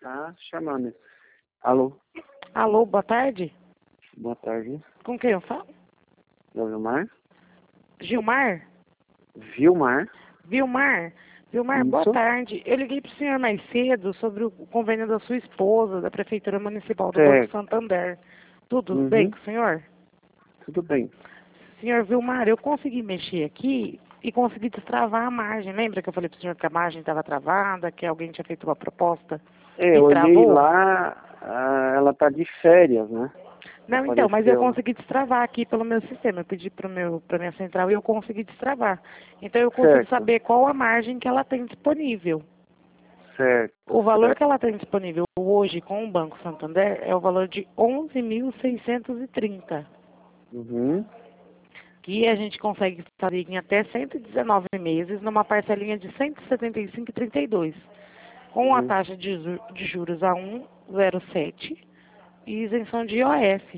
tá chamando. Alô? Alô, boa tarde. Boa tarde. Com quem eu falo? É o Vilmar? Gilmar? Vilmar? Vilmar? Vilmar, boa Isso. tarde. Eu liguei para o senhor mais cedo sobre o convênio da sua esposa, da Prefeitura Municipal do Banco Certo. Santander. Tudo bem Uhum. com o senhor? Tudo bem. Senhor Vilmar, eu consegui mexer aqui e consegui destravar a margem. Lembra que eu falei para o senhor que a margem estava travada, que alguém tinha feito uma proposta É, e eu olhei travou? lá, ela tá de férias, né? Não, então, mas eu Apareceu. consegui destravar aqui pelo meu sistema. Eu pedi para minha central e eu consegui destravar. Então eu consigo Certo, saber qual a margem que ela tem disponível. certo, O valor certo. que ela tem disponível hoje com o Banco Santander é o valor de 11.630, Uhum. que a gente consegue fazer em até 119 meses numa parcelinha de 175,32, com a Uhum. taxa de juros a 1,07 e isenção de IOF.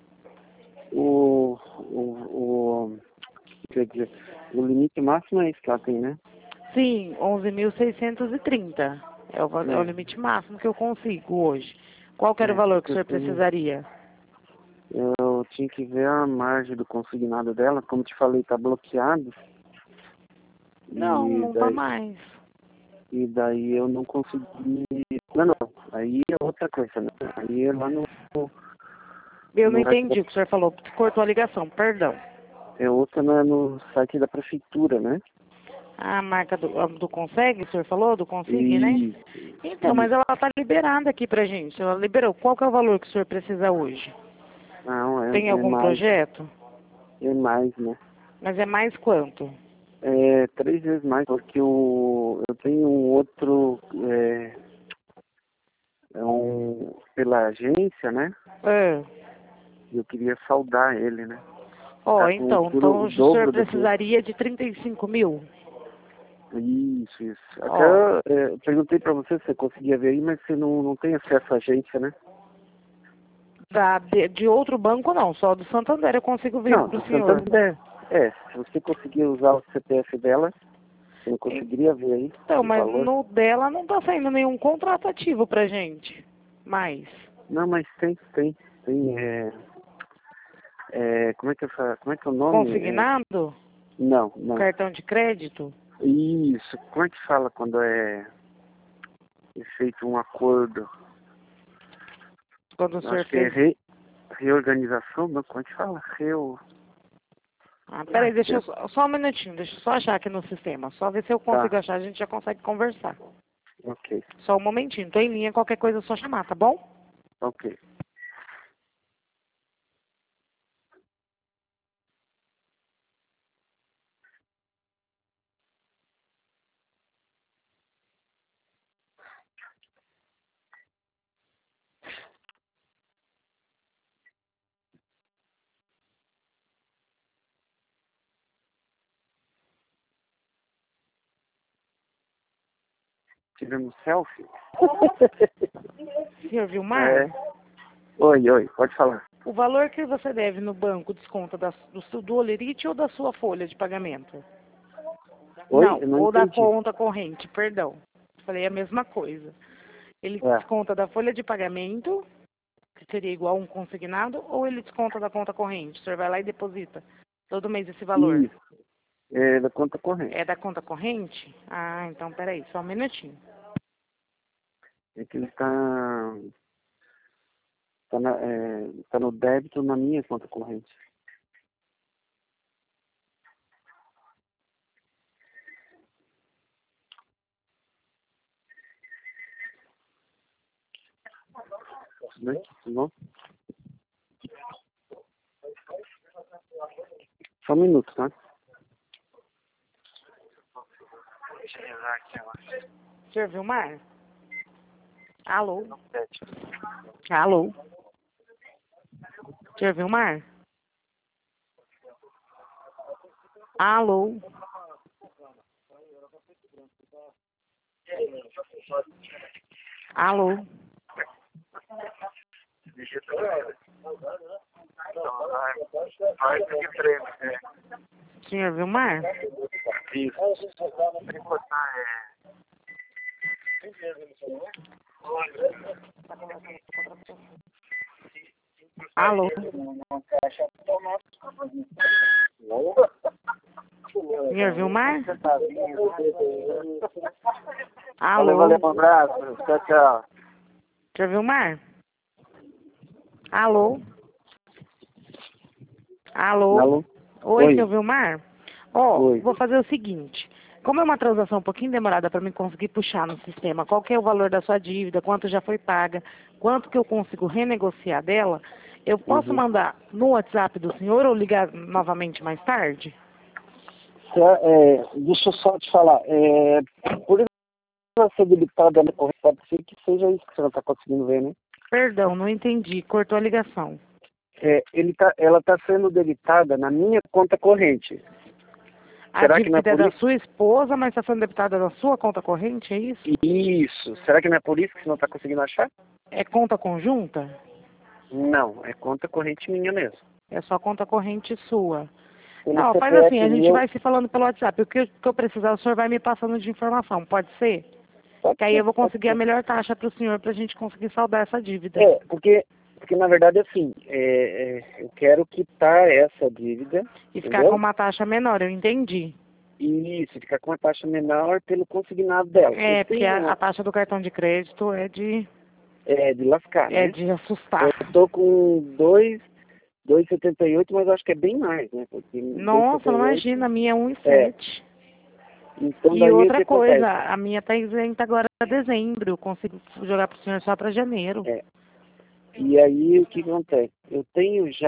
Quer dizer, o limite máximo é esse que ela tem, né? Sim, 11.630 é o É, limite máximo que eu consigo hoje. Qual que era o é, valor que o porque senhor precisaria? eu tinha que ver a margem do consignado dela, como te falei, tá bloqueado. Não, E não tá daí, mais. e daí eu não consegui. Não, não. Aí é outra coisa, né? Aí é lá Eu não no site da, entendi o que o senhor falou, cortou a ligação, perdão. é outra no site da prefeitura, né? A marca do Consegue, o senhor falou, do Consig, né? Isso, Então, mas isso. ela tá liberada aqui pra gente. Ela liberou. Qual que é o valor que o senhor precisa hoje? Não, Tem é algum mais, projeto? né? Mas é mais quanto? É 3 vezes mais, porque eu tenho um outro, pela agência, né? Ah. E eu queria saldar ele, né? Ó, Tá com o então, juro o hoje o senhor dobro do que. precisaria de 35 mil? Isso. Até Ó, eu perguntei pra você se você conseguia ver aí, mas você não tem acesso à agência, né? de outro banco não, só do Santander eu consigo ver Não, pro do senhor. Santander. É, se você conseguir usar o CPF dela, você não conseguiria ver aí Então, o mas valor? no dela não tá saindo nenhum contrato ativo pra gente. Mais. Não, mas tem, como é que é o nome? Consignado? Não. Cartão de crédito? Isso, como é que fala quando é feito um acordo? Quando o Eu senhor acho que é fez. reorganização, não, como é que fala? Ah, Ah, peraí, deixa eu só um minutinho, deixa eu só achar aqui no sistema. Só ver se eu consigo tá, achar, a gente já consegue conversar. ok, Só um momentinho, tô em linha, qualquer coisa é só chamar, tá bom? ok. Tirando selfie? Senhor É. Vilmar, Oi, pode falar. o valor que você deve no banco desconta do Olerite ou da sua folha de pagamento? Oi, Não, eu não ou da entendi. conta corrente, perdão. Falei a mesma coisa. Ele É. desconta da folha de pagamento, que seria igual a um consignado, ou ele desconta da conta corrente? O senhor vai lá e deposita todo mês esse valor. Isso, é da conta corrente. É da conta corrente? Ah, então peraí, só um minutinho. É que ele tá no débito na minha conta corrente. Tudo bem? Tudo bom? Só um minuto, tá? Deixa eu rezar aqui agora. Senhor Vilmar? Alô? Alô? Senhor Vilmar? Alô? Alô? Vai que prêmio, é. Senhor Vilmar? Isso. Sem botar, Alô? Senhor Vilmar? Alô? Valeu, um abraço. Tchau, tchau. Senhor Vilmar? Alô? Alô? Alô? Oi, Oi. senhor Vilmar? Ó, Oi. vou fazer o seguinte. Como é uma transação um pouquinho demorada para mim conseguir puxar no sistema, qual que é o valor da sua dívida, quanto já foi paga, quanto que eu consigo renegociar dela, eu posso Uhum. mandar no WhatsApp do senhor ou ligar novamente mais tarde? Deixa eu só te falar. Por ela ser debitada na corrente, pode ser que seja isso que você não está conseguindo ver, né? Perdão, não entendi. Cortou a ligação. Ela está sendo debitada na minha conta corrente. A Será que não é dívida é por da isso? sua esposa, mas está sendo debitada na sua conta corrente, é isso? Isso. Será que não é por isso que você não está conseguindo achar? É conta conjunta? Não, é conta corrente minha mesmo. É só conta corrente sua. Pelo Não, faz CPF assim, a gente meu, vai se falando pelo WhatsApp. O que eu precisar, o senhor vai me passando de informação, pode ser? pode Que aí eu ser, vou pode conseguir a ser. melhor taxa para o senhor para a gente conseguir saldar essa dívida. Porque na verdade assim, eu quero quitar essa dívida, E ficar com entendeu? uma taxa menor, eu entendi. E isso, ficar com uma taxa menor pelo consignado dela. Eu É, porque tenho a taxa do cartão de crédito de lascar, é né? de Eu assustar. tô com 2,78, mas eu acho que é bem mais, né? Porque Nossa, não 2,78, imagina, a minha é é. 1,7. Então E daí o que outra coisa, acontece? a minha tá isenta agora para dezembro. Eu consigo jogar pro senhor só para janeiro. É, e aí o que acontece? Eu tenho já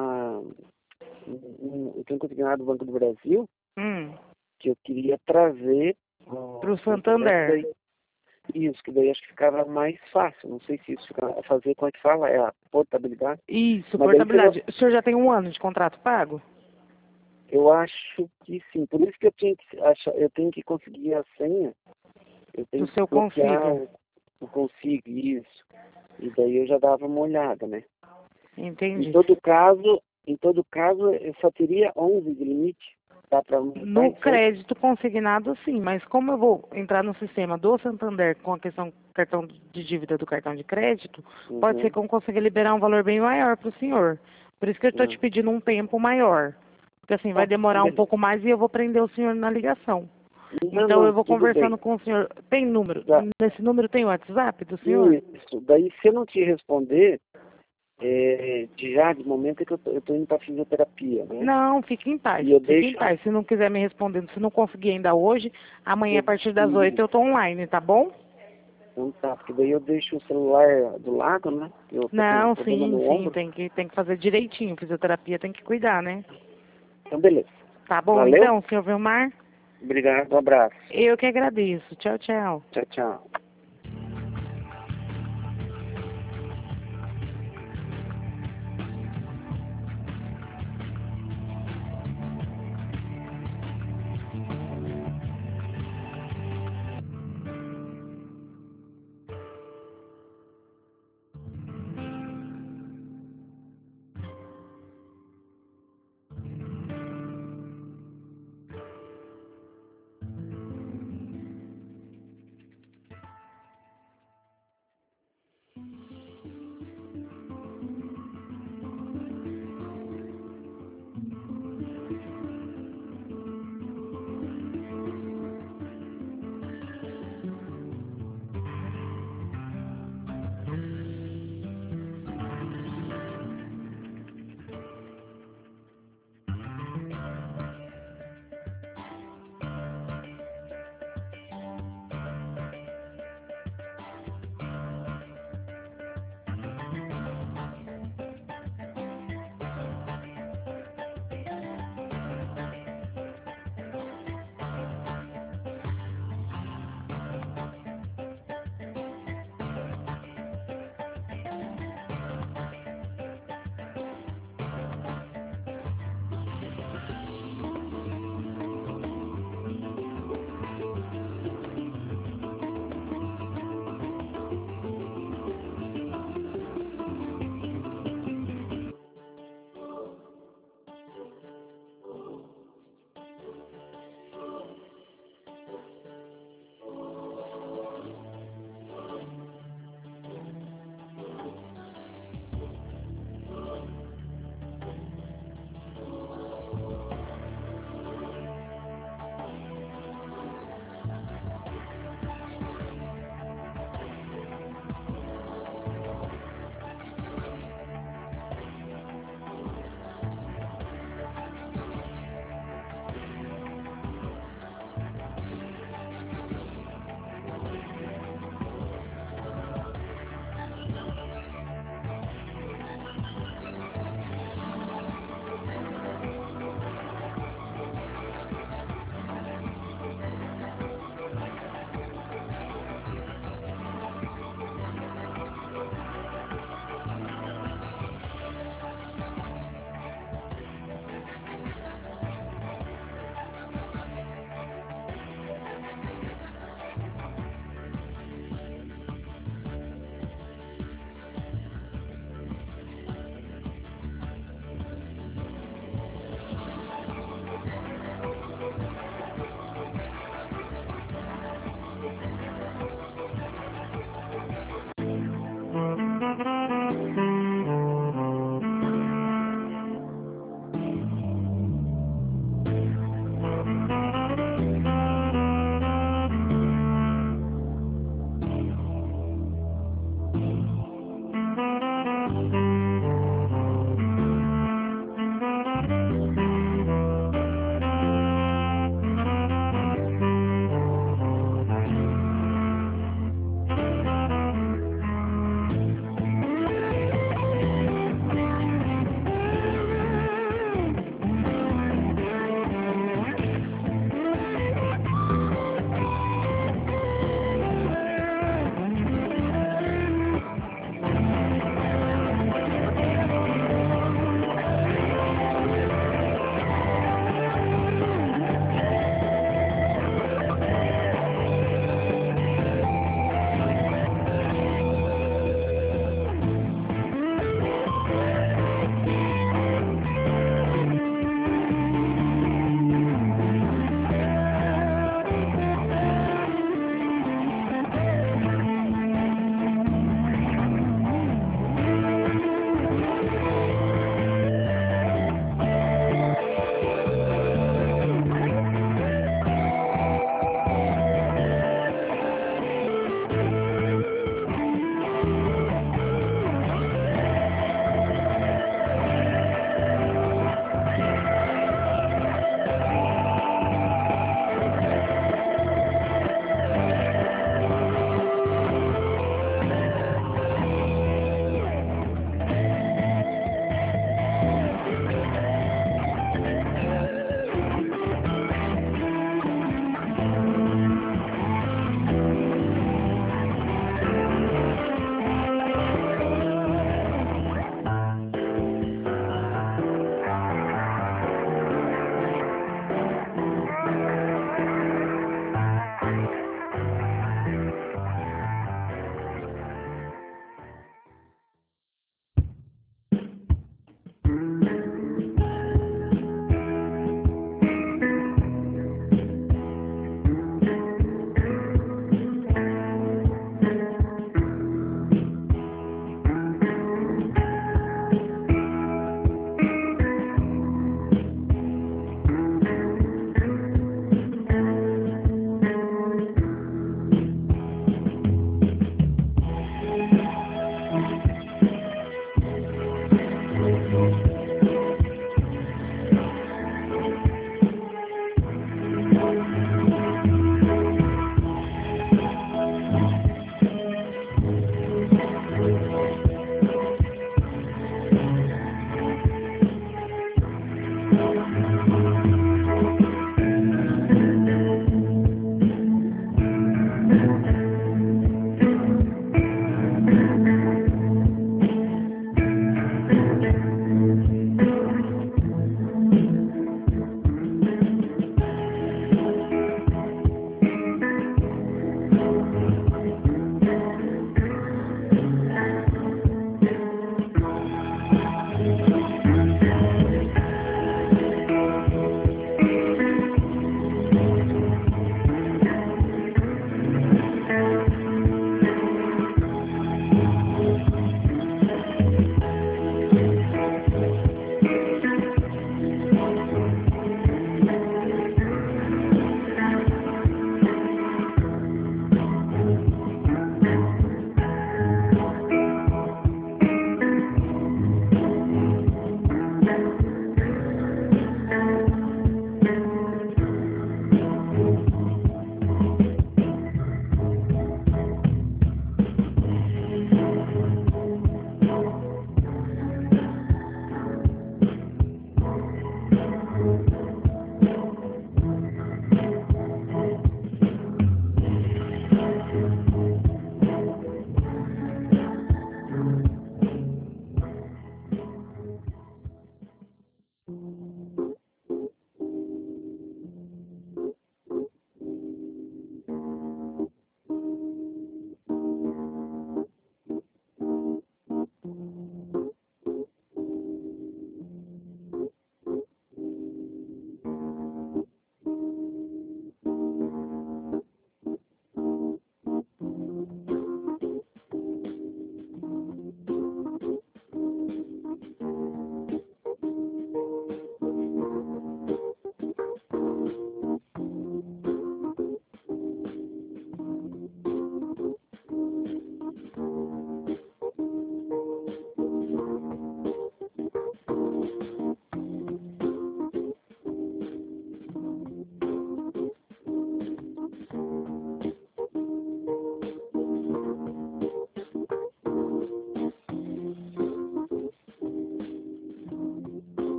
eu tenho consignado do Banco do Brasil que eu queria trazer Pro entendeu? Santander. Isso, que daí acho que ficava mais fácil. Não sei se isso fica fazer, como é que fala? É a portabilidade. Isso, Mas daí portabilidade. O senhor já tem 1 ano de contrato pago? eu acho que sim. Por isso que eu tenho que conseguir a senha. Eu tenho Do que seu bloquear consiga. o consigo, isso. E daí eu já dava uma olhada, né? Em Entendi. todo caso, eu só teria 11 de limite. Dá para aumentar No isso aí? crédito consignado, sim, mas como eu vou entrar no sistema do Santander com a questão cartão de dívida do cartão de crédito, pode ser Uhum. que eu consiga liberar um valor bem maior para o senhor. Por isso que eu estou te Uhum. pedindo um tempo maior. Porque assim, vai Tá, demorar um beleza. pouco mais e eu vou prender o senhor na ligação. Não, Então eu não, vou tudo conversando bem. com o senhor. Tem número? Tá. Nesse número tem o WhatsApp do senhor? Isso. Daí, se eu não te responder, de momento é que eu tô indo para fisioterapia, né? Não, fique em paz. E eu Fique em deixo. paz. Se não quiser me responder, se não conseguir ainda hoje, amanhã a partir das 8 E, eu estou online, tá bom? então tá, porque daí eu deixo o celular do lado, né? Eu tô com um Não, problema sim, no sim, ombro. tem que fazer direitinho. Fisioterapia tem que cuidar, né? Então, beleza. Tá bom, Valeu? então, senhor Vilmar? Obrigado, um abraço. Eu que agradeço. Tchau, tchau. Tchau, tchau.